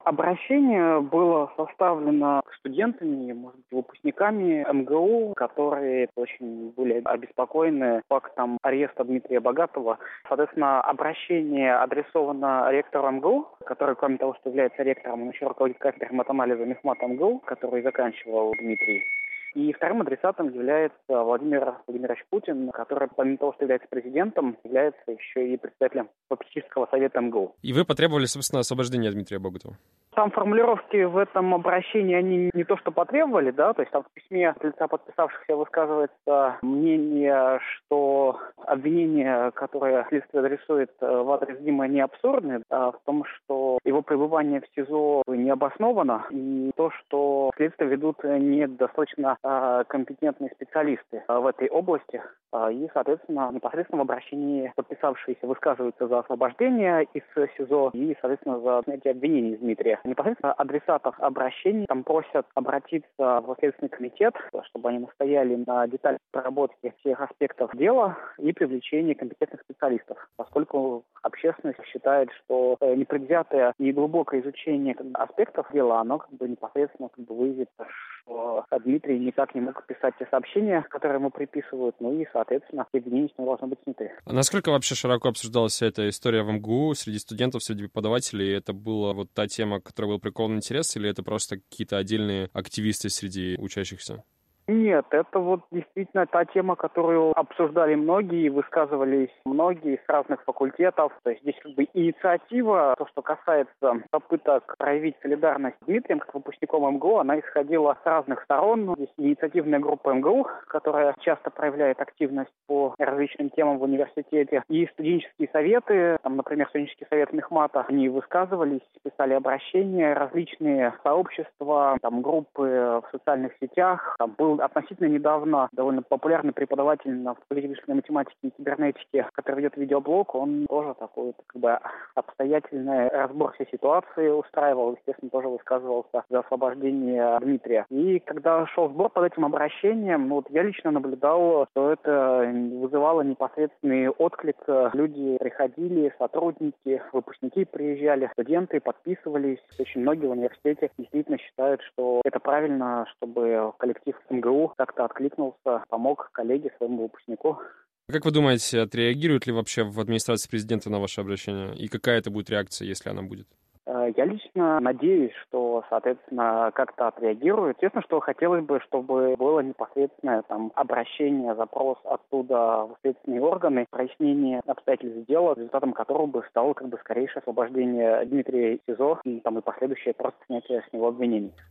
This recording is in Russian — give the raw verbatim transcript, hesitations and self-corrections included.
Обращение было составлено студентами, может быть, выпускниками эм гэ у, которые очень были обеспокоены фактом ареста Дмитрия Богатова. Соответственно, обращение адресовано ректору эм гэ у, который, кроме того, что является ректором, он еще руководит кафедрой матанализа мехмата эм гэ у, который заканчивал Дмитрий. И вторым адресатом является Владимир Владимирович Путин, который, помимо того, что является президентом, является еще и председателем попечительского совета эм гэ у. И вы потребовали, собственно, освобождения Дмитрия Богатова? Там формулировки в этом обращении, они не то что потребовали, да, то есть там в письме от лица подписавшихся высказывается мнение, что обвинения, которые следствие адресует в адрес Димы, не абсурдны, а в том, что его пребывание в СИЗО не обосновано, и то, что следствие ведут недостаточно а, компетентные специалисты а, в этой области, а, и, соответственно, непосредственно в обращении подписавшиеся высказываются за освобождение из СИЗО и, соответственно, за снятие обвинений Дмитрия. Непосредственно адресатов обращений там просят обратиться в Следственный комитет, чтобы они настояли на детальной проработке всех аспектов дела и привлечении компетентных специалистов, поскольку общественность считает, что непредвзятое и глубокое изучение как бы, аспектов дела, оно как бы непосредственно как бы, выявит, что Дмитрий никак не мог писать те сообщения, которые ему приписывают, ну и, соответственно, обвинения с него должны быть сняты. А насколько вообще широко обсуждалась вся эта история в эм гэ у среди студентов, среди преподавателей? Это была вот та тема, к которой был прикован интерес, или это просто какие-то отдельные активисты среди учащихся? Нет, это вот действительно та тема, которую обсуждали многие, высказывались многие с разных факультетов. То есть здесь как бы инициатива, то, что касается попыток проявить солидарность с Дмитрием, как выпускником эм гэ у, она исходила с разных сторон. Здесь инициативная группа эм гэ у, которая часто проявляет активность по различным темам в университете, и студенческие советы, там, например, студенческий совет мехмата, они высказывались, писали обращения, различные сообщества, там, группы в социальных сетях. Там был относительно недавно довольно популярный преподаватель на факультете высшей математики и кибернетики, который ведет видеоблог, он тоже такой как бы обстоятельный разбор всей ситуации устраивал, естественно, тоже высказывался за освобождение Дмитрия. И когда шел сбор под этим обращением, ну, вот я лично наблюдал, что это вызывало непосредственный отклик. Люди приходили, сотрудники, выпускники приезжали, студенты подписывались. Очень многие в университете действительно считают, что это правильно, чтобы коллектив эм гэ у как-то откликнулся, помог коллеге, своему выпускнику. Как вы думаете, отреагируют ли вообще в администрации президента на ваше обращение? И какая это будет реакция, если она будет? Я лично надеюсь, что, соответственно, как-то отреагируют. Естественно, что хотелось бы, чтобы было непосредственное там обращение, запрос оттуда в следственные органы, прояснение обстоятельств дела, результатом которого бы стало как бы скорейшее освобождение Дмитрия из СИЗО и, там, и последующее просто снятие с него обвинений.